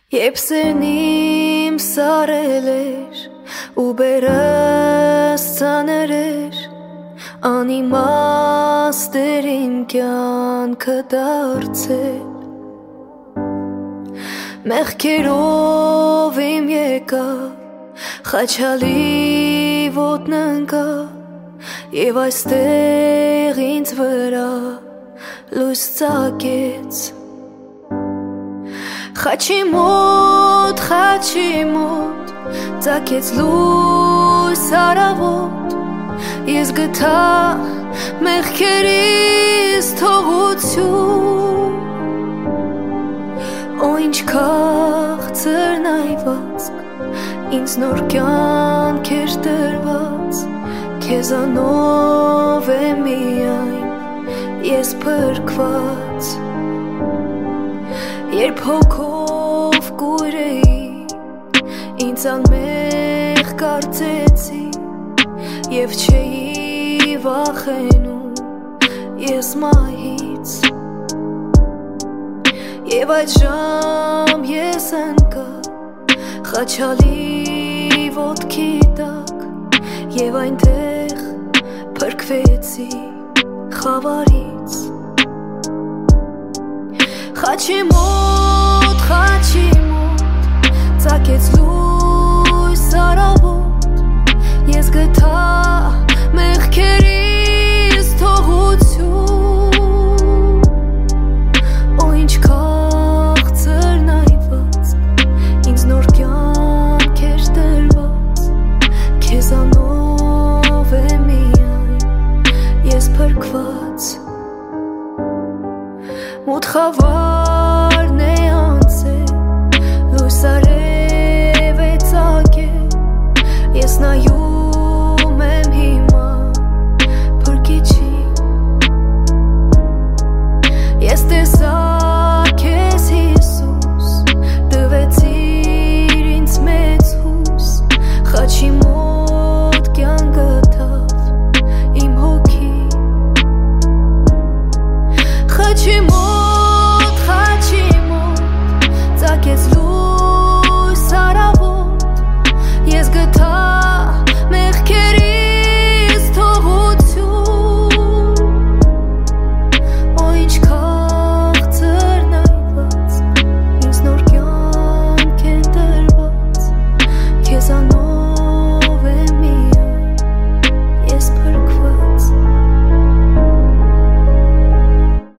Երբ սերն իմ սարել էր ու բերս ծանր էր, անիմաստ էր իմ կյանքը դարձել, մեղքերով իմ եկավ խաչալի ոտն ընկավ և այստեղ ինձ վրա լույս ծագեց Խաչի մոտ ծագեց լույս առավոտ Ես գտա մեղքերիս թողություն Օ ինչ քաղցր նայվածք ինձ նոր կյանք էր տրված Քեզանով եմ միայն ես փրկված Երբ հոգով կույր էի ինձ անմեղ կարծեցի Եվ չէի վախենում ես մահից Եվ այդ ժամ ես ընկա խաչալի ոտքի տակ Եվ այնտեղ փրկվեցի խավարից Խաչի մոտ